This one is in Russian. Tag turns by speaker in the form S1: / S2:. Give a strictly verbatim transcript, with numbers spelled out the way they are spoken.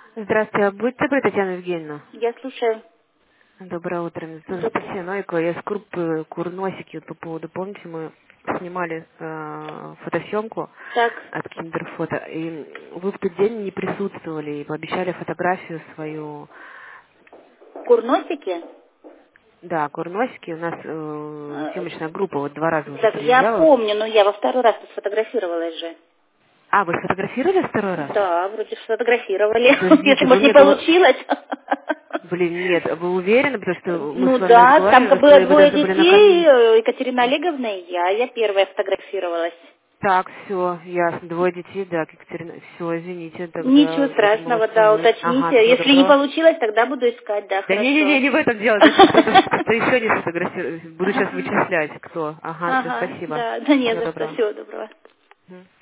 S1: Здравствуйте, а будьте добры, Татьяна Евгеньевна.
S2: Я слушаю.
S1: Доброе утро. Меня зовут
S2: Добрый.
S1: Анастасия Новикова. Я с группы Курносики. Вот по поводу, помните, мы снимали э, фотосъемку
S2: Так,
S1: от Киндерфото, и вы в тот день не присутствовали и пообещали фотографию свою.
S2: курносики?
S1: Да, Курносики. У нас э,
S2: Э,
S1: съемочная группа вот два раза уже
S2: Так, я
S1: приезжала.
S2: помню, но я во второй раз сфотографировалась же.
S1: А, вы сфотографировали второй раз?
S2: Да, вроде сфотографировали. Если,
S1: Подождите, вы
S2: может, не
S1: мне говорите...
S2: получилось.
S1: Блин, нет, вы уверены, потому что мы
S2: Ну
S1: с вами
S2: да, там
S1: разговаривали,
S2: было
S1: что вы
S2: двое
S1: должны были
S2: детей,
S1: накормить.
S2: э, Екатерина Олеговна и я. Я первая фотографировалась.
S1: Так, все, ясно. Двое детей, да, Екатерина. Все, извините,
S2: Ничего
S1: тогда я думала,
S2: страшного,
S1: что
S2: да,
S1: вы. Ага,
S2: уточните.
S1: всего
S2: Если не
S1: доброго.
S2: получилось, тогда буду искать, да,
S1: Да
S2: хорошо.
S1: не-не-не, не в этом дело, значит, кто-то кто еще не сфотографировал. Буду сейчас
S2: Ага,
S1: вычислять, кто. Ага, все,
S2: ага,
S1: спасибо.
S2: да, да не
S1: Всего
S2: за что,
S1: доброго.
S2: всего доброго.
S1: Мгм.